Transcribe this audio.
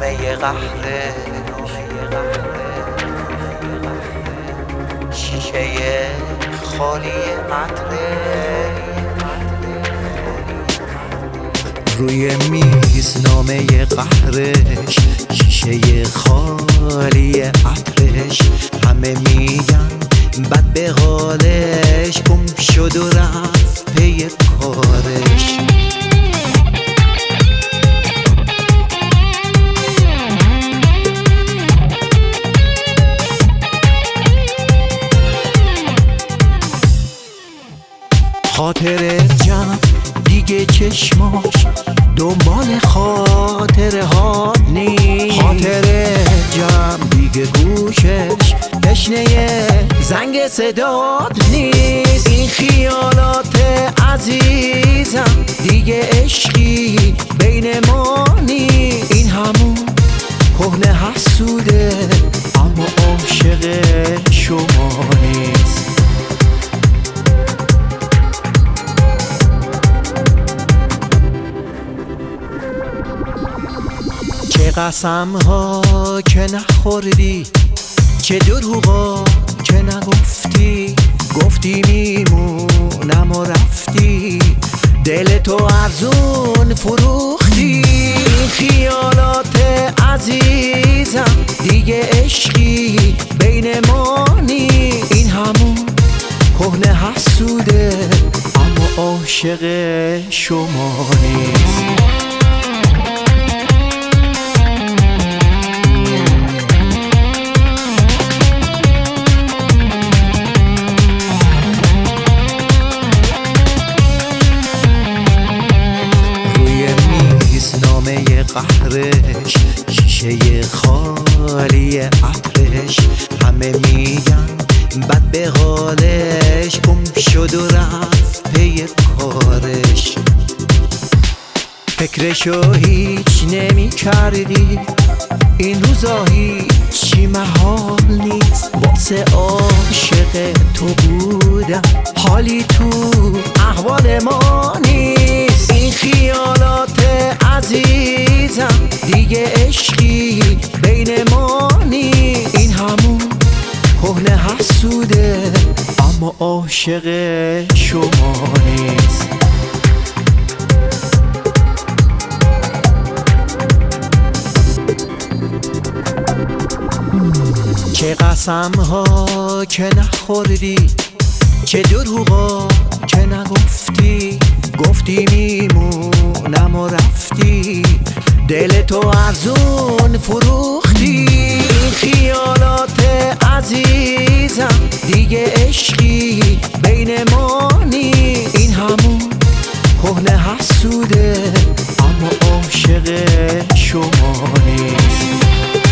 نامه قهره شیشه خالی عطره روی میز نامه قهرش شیشه خالی عطرش همه میگن بد به حالش گم شد و رفت پی کارش خاطر جمع دیگه چشماش دنبال خاطره ها نیست خاطر جمع دیگه گوشش تشنه زنگ صدات نیست این خیالات عزیزم دیگه عشقی بین ما نیست این همون کهنه حسوده اما عاشق شما نیست چه قسم ها که نخوردی چه دروغا که نگفتی گفتی میمونم و رفتی دل تو ارزون فروختی این خیالات عزیزم دیگه عشقی بین ما نیست این همون کهنه حسوده اما عاشق شما نیست قهرش شیشه خالی عطرش همه میگن بد به حالش گم شد و رفت پی کارش فکرشو هیچ نمی کردی این روزا هیچی محال نیست واسه عاشق تو بودم حالی تو احوال ما نیست این خیالات عزیزم دیگه عشقی بین ما نیست این همون کهنه حسوده اما عاشق شما نیست چه قسم ها که نخوردی چه دروغا که نگفتی گفتی میمونم و رفتی دل تو ارزون فروختی این خیالات عزیزم دیگه عشقی بین ما نیست این همون کهنه حسوده اما عاشق شما نیست